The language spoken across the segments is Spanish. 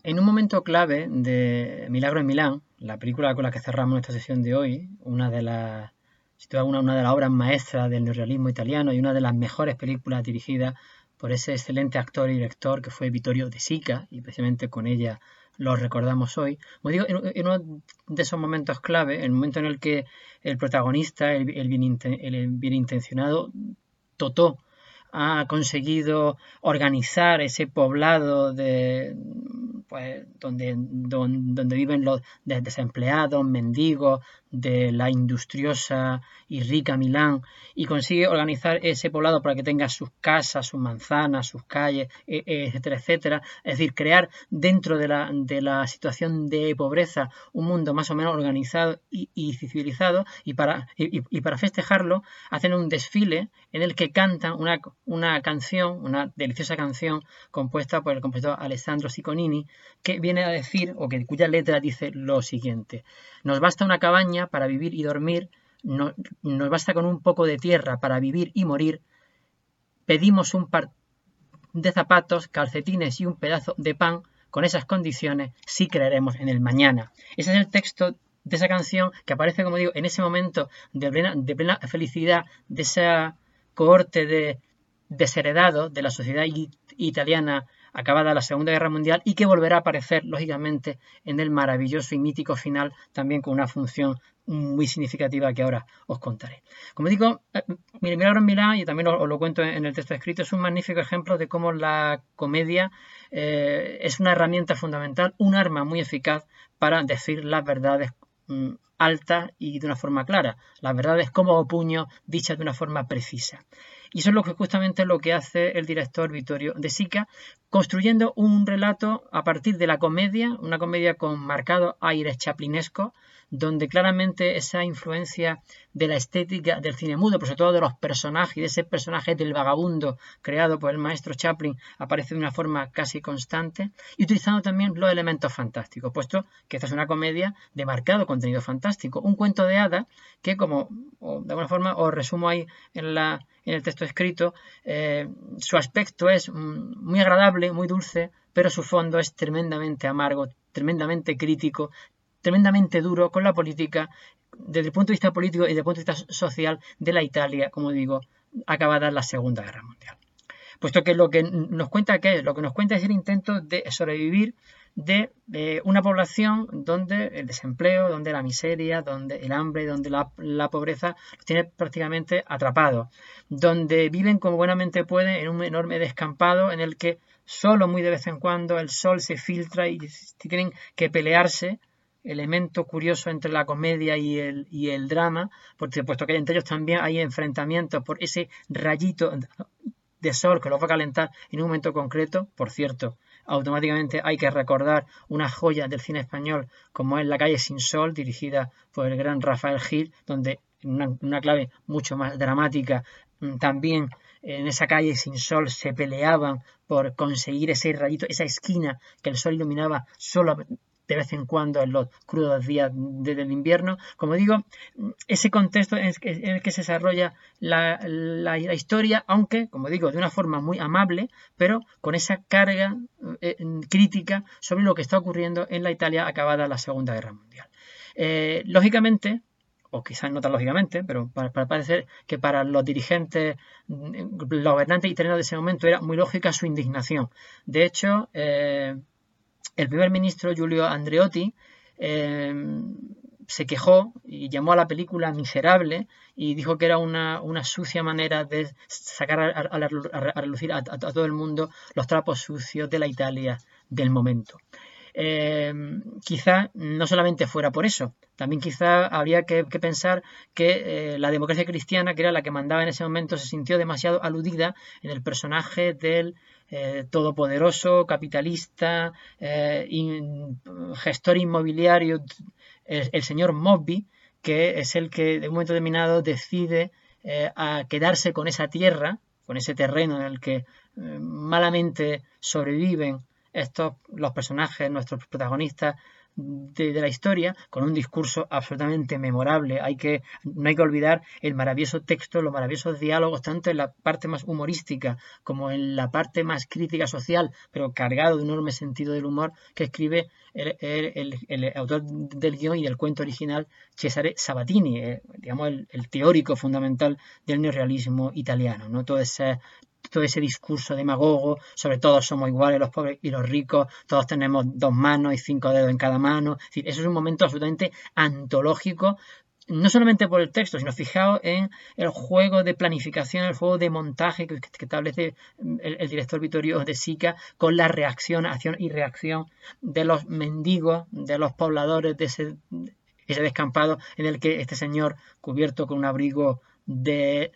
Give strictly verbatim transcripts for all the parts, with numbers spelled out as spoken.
En un momento clave de Milagro en Milán, la película con la que cerramos nuestra sesión de hoy, una de las, una, una de las obras maestras del neorrealismo italiano y una de las mejores películas dirigidas por ese excelente actor y director que fue Vittorio De Sica, y precisamente con ella lo recordamos hoy. Como digo, en, en uno de esos momentos clave, el momento en el que el protagonista, el, el, bien, el bien intencionado Totò, ha conseguido organizar ese poblado de pues donde, donde, donde viven los desempleados, mendigos de la industriosa y rica Milán, y consigue organizar ese poblado para que tenga sus casas, sus manzanas, sus calles, etcétera, etcétera. Es decir, crear dentro de la, de la situación de pobreza un mundo más o menos organizado y, y civilizado, y para, y, y para festejarlo hacen un desfile en el que cantan una, una canción, una deliciosa canción compuesta por el compositor Alessandro Sicconini, que viene a decir, o que cuya letra dice lo siguiente: nos basta una cabaña para vivir y dormir, no, nos basta con un poco de tierra para vivir y morir, pedimos un par de zapatos, calcetines y un pedazo de pan, con esas condiciones sí creeremos en el mañana. Ese es el texto de esa canción que aparece, como digo, en ese momento de plena, de plena felicidad de esa cohorte de desheredados de la sociedad italiana acabada la Segunda Guerra Mundial, y que volverá a aparecer, lógicamente, en el maravilloso y mítico final, también con una función muy significativa que ahora os contaré. Como digo, Milagro en Milán, y también os lo cuento en el texto escrito, es un magnífico ejemplo de cómo la comedia eh, es una herramienta fundamental, un arma muy eficaz para decir las verdades mmm, altas y de una forma clara, las verdades como puño, dichas de una forma precisa. Y eso es lo que justamente lo que hace el director Vittorio De Sica, construyendo un relato a partir de la comedia, una comedia con marcados aires chaplinescos, donde claramente esa influencia de la estética del cine mudo, pero sobre todo de los personajes, de ese personaje del vagabundo creado por el maestro Chaplin, aparece de una forma casi constante, y utilizando también los elementos fantásticos, puesto que esta es una comedia de marcado contenido fantástico, un cuento de hadas que, como de alguna forma os resumo ahí en, la, en el texto escrito, eh, su aspecto es muy agradable, muy dulce, pero su fondo es tremendamente amargo, tremendamente crítico, tremendamente duro con la política, desde el punto de vista político y desde el punto de vista social de la Italia, como digo, acabada la Segunda Guerra Mundial. Puesto que lo que nos cuenta, ¿qué es? Lo que nos cuenta es el intento de sobrevivir de eh, una población donde el desempleo, donde la miseria, donde el hambre, donde la, la pobreza los tiene prácticamente atrapados, donde viven como buenamente pueden en un enorme descampado en el que solo muy de vez en cuando el sol se filtra y tienen que pelearse, elemento curioso entre la comedia y el, y el drama, porque puesto que entre ellos también hay enfrentamientos por ese rayito de sol que los va a calentar en un momento concreto. Por cierto, automáticamente hay que recordar una joya del cine español como es La calle sin sol, dirigida por el gran Rafael Gil, donde en una, una clave mucho más dramática también en esa calle sin sol se peleaban por conseguir ese rayito, esa esquina que el sol iluminaba solo de vez en cuando en los crudos días de, del invierno. Como digo, ese contexto en el que se desarrolla la, la, la historia, aunque, como digo, de una forma muy amable, pero con esa carga eh, crítica sobre lo que está ocurriendo en la Italia acabada la Segunda Guerra Mundial. Eh, lógicamente, o quizás no tan lógicamente, pero para, para parecer que para los dirigentes, los gobernantes italianos de ese momento era muy lógica su indignación. De hecho, eh, el primer ministro Giulio Andreotti eh, se quejó y llamó a la película miserable y dijo que era una, una sucia manera de sacar a, a, a relucir a, a, a todo el mundo los trapos sucios de la Italia del momento. Eh, quizá no solamente fuera por eso, también quizá habría que, que pensar que eh, la democracia cristiana, que era la que mandaba en ese momento, se sintió demasiado aludida en el personaje del eh, todopoderoso, capitalista, eh, in, gestor inmobiliario, el, el señor Mobby, que es el que de un momento determinado decide eh, a quedarse con esa tierra, con ese terreno en el que eh, malamente sobreviven estos, los personajes, nuestros protagonistas, de, de la historia, con un discurso absolutamente memorable. Hay que, no hay que olvidar el maravilloso texto, los maravillosos diálogos, tanto en la parte más humorística como en la parte más crítica social, pero cargado de un enorme sentido del humor, que escribe el, el, el, el autor del guión y del cuento original, Cesare Sabatini, eh, digamos el, el teórico fundamental del neorrealismo italiano, ¿no? Todo ese todo ese discurso demagogo sobre todos somos iguales, los pobres y los ricos, todos tenemos dos manos y cinco dedos en cada mano. Es decir, eso es un momento absolutamente antológico, no solamente por el texto, sino fijaos en el juego de planificación, el juego de montaje que, que establece el, el director Vittorio De Sica con la reacción, acción y reacción de los mendigos, de los pobladores de ese, ese descampado en el que este señor, cubierto con un abrigo de,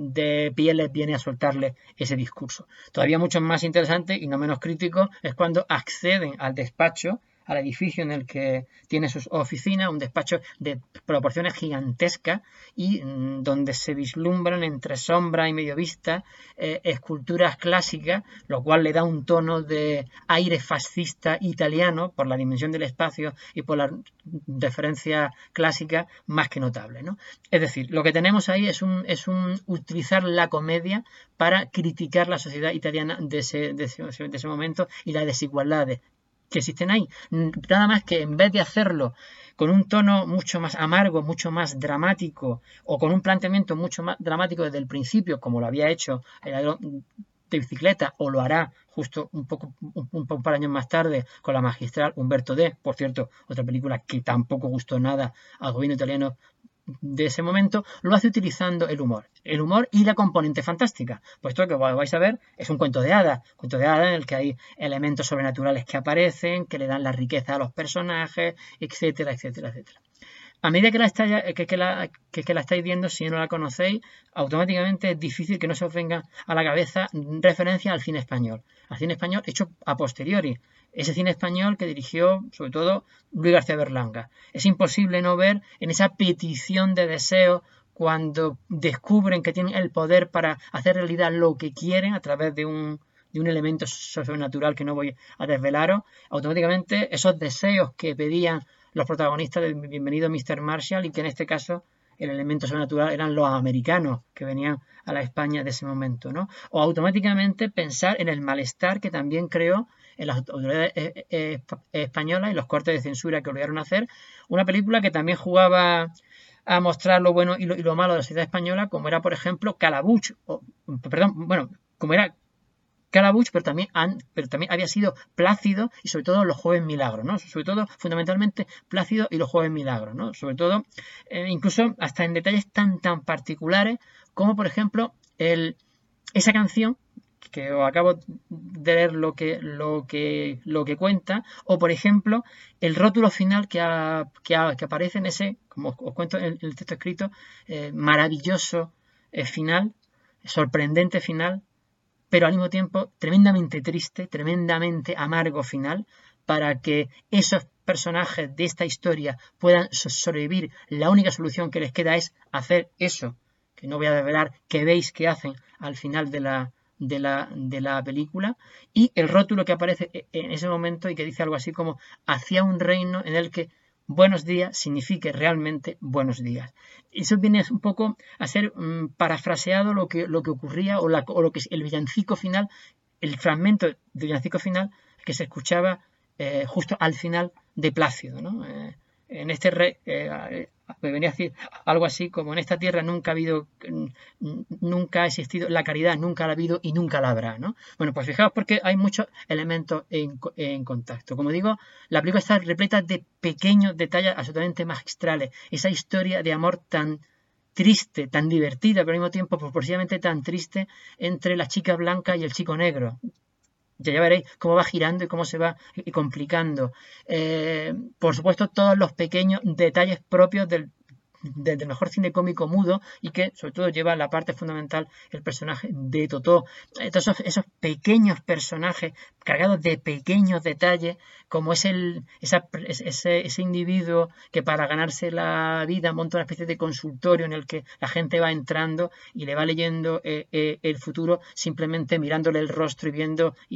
de pieles, viene a soltarle ese discurso. Todavía mucho más interesante y no menos crítico es cuando acceden al despacho, al edificio en el que tiene sus oficinas, un despacho de proporciones gigantescas y mmm, donde se vislumbran entre sombra y medio vista eh, esculturas clásicas, lo cual le da un tono de aire fascista italiano por la dimensión del espacio y por la referencia clásica más que notable, ¿no? Es decir, lo que tenemos ahí es un, es un utilizar la comedia para criticar la sociedad italiana de ese, de ese, de ese momento y las desigualdades que existen ahí. Nada más que en vez de hacerlo con un tono mucho más amargo, mucho más dramático, o con un planteamiento mucho más dramático desde el principio, como lo había hecho el ladrón de bicicleta, o lo hará justo un poco un, un par de años más tarde con la magistral Umberto D, por cierto, otra película que tampoco gustó nada al gobierno italiano de ese momento, lo hace utilizando el humor. El humor y la componente fantástica. Puesto que vais a ver, es un cuento de hadas. Un cuento de hadas en el que hay elementos sobrenaturales que aparecen, que le dan la riqueza a los personajes, etcétera, etcétera, etcétera. A medida que la, estáis, que, que, la, que, que la estáis viendo, si no la conocéis, automáticamente es difícil que no se os venga a la cabeza referencia al cine español. Al cine español hecho a posteriori. Ese cine español que dirigió, sobre todo, Luis García Berlanga. Es imposible no ver en esa petición de deseo cuando descubren que tienen el poder para hacer realidad lo que quieren a través de un, de un elemento sobrenatural que no voy a desvelaros, automáticamente esos deseos que pedían los protagonistas de Bienvenido mister Marshall, y que en este caso el elemento sobrenatural eran los americanos que venían a la España de ese momento, ¿no? O automáticamente pensar en el malestar que también creó en las autoridades españolas y los cortes de censura que obligaron a hacer una película que también jugaba a mostrar lo bueno y lo, y lo malo de la sociedad española, como era, por ejemplo, Calabuch, o, perdón, bueno, como era Calabuch, pero también, han, pero también había sido Plácido y sobre todo los Jueves Milagros, ¿no? Sobre todo, fundamentalmente, Plácido y los Jueves Milagros, ¿no? Sobre todo, eh, incluso hasta en detalles tan, tan particulares como, por ejemplo, el, esa canción que os acabo de leer lo que, lo que, lo que cuenta, o por ejemplo, el rótulo final que, ha, que, ha, que aparece en ese, como os cuento en el texto escrito, eh, maravilloso eh, final, sorprendente final, pero al mismo tiempo tremendamente triste, tremendamente amargo final, para que esos personajes de esta historia puedan sobrevivir. La única solución que les queda es hacer eso, que no voy a desvelar, que veis que hacen al final de la, de la, de la película, y el rótulo que aparece en ese momento y que dice algo así como hacia un reino en el que buenos días signifique realmente buenos días. Eso viene un poco a ser mmm, parafraseado lo que, lo que ocurría o, la, o lo que es el villancico final, el fragmento del villancico final que se escuchaba eh, justo al final de Plácido, ¿no? Eh, en este rey, eh, me venía a decir algo así como en esta tierra nunca ha habido, nunca ha existido la caridad, nunca la ha habido y nunca la habrá, ¿no? Bueno, pues fijaos porque hay muchos elementos en, en contacto. Como digo, la película está repleta de pequeños detalles absolutamente magistrales. Esa historia de amor tan triste, tan divertida, pero al mismo tiempo proporcionalmente tan triste entre la chica blanca y el chico negro. Ya veréis cómo va girando y cómo se va complicando. Eh, por supuesto, todos los pequeños detalles propios del, del mejor cine cómico mudo y que, sobre todo, lleva la parte fundamental el personaje de Totó. Todos esos, esos pequeños personajes cargados de pequeños detalles, como es el, esa, ese, ese individuo que para ganarse la vida monta una especie de consultorio en el que la gente va entrando y le va leyendo eh, eh, el futuro simplemente mirándole el rostro y viendo y,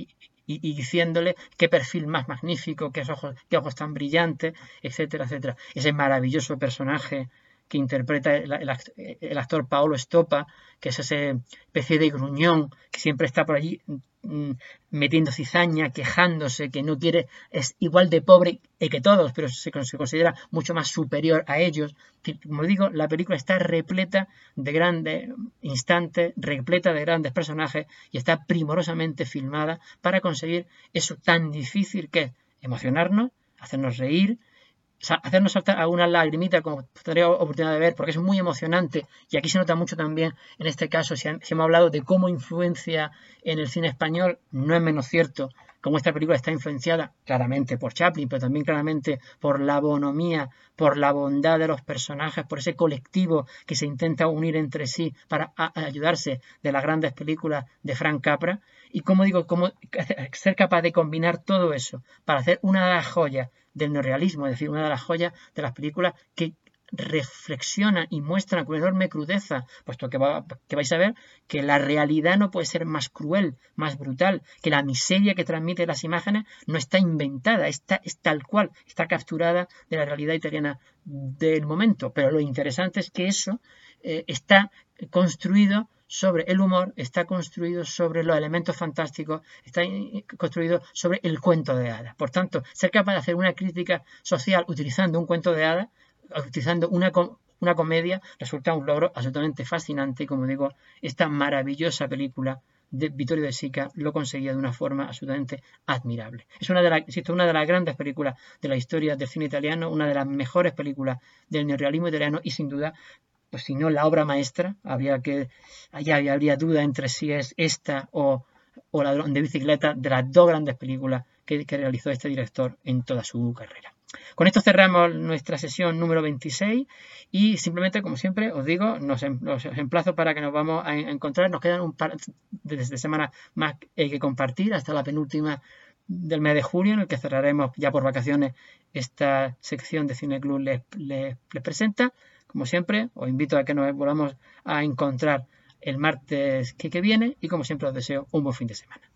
y, y diciéndole qué perfil más magnífico, qué ojos, qué ojos tan brillantes, etcétera, etcétera. Ese maravilloso personaje que interpreta el, el, el actor Paolo Stoppa, que es esa especie de gruñón que siempre está por allí mmm, metiendo cizaña, quejándose, que no quiere, es igual de pobre que todos, pero se, se considera mucho más superior a ellos. Como digo, la película está repleta de grandes instantes, repleta de grandes personajes y está primorosamente filmada para conseguir eso tan difícil que es emocionarnos, hacernos reír, hacernos saltar alguna lagrimita, como tendría oportunidad de ver, porque es muy emocionante. Y aquí se nota mucho también, en este caso, si, han, si hemos hablado de cómo influencia en el cine español, no es menos cierto cómo esta película está influenciada claramente por Chaplin, pero también claramente por la bonomía, por la bondad de los personajes, por ese colectivo que se intenta unir entre sí para a, a ayudarse de las grandes películas de Frank Capra. Y como digo, cómo ser capaz de combinar todo eso para hacer una de las joyas del neorrealismo, es decir, una de las joyas de las películas que reflexionan y muestran con enorme crudeza, puesto que, va, que vais a ver que la realidad no puede ser más cruel, más brutal, que la miseria que transmite las imágenes no está inventada, está, es tal cual, está capturada de la realidad italiana del momento. Pero lo interesante es que eso eh, está construido sobre el humor, está construido sobre los elementos fantásticos, está construido sobre el cuento de hadas. Por tanto, ser capaz de hacer una crítica social utilizando un cuento de hadas, utilizando una, una comedia, resulta un logro absolutamente fascinante. Y como digo, esta maravillosa película de Vittorio De Sica lo conseguía de una forma absolutamente admirable. Es una de, la, insisto, una de las grandes películas de la historia del cine italiano, una de las mejores películas del neorrealismo italiano y sin duda, pues si no la obra maestra, habría que, allá habría duda entre si es esta o, o Ladrón de bicicleta, de las dos grandes películas que, que realizó este director en toda su carrera. Con esto cerramos nuestra sesión número veintiséis y simplemente, como siempre, os digo, nos, nos emplazo para que nos vamos a encontrar. Nos quedan un par de, de semanas más eh, que compartir hasta la penúltima del mes de julio, en el que cerraremos ya por vacaciones esta sección de Cineclub les, les, les presenta. Como siempre, os invito a que nos volvamos a encontrar el martes que, que viene y como siempre os deseo un buen fin de semana.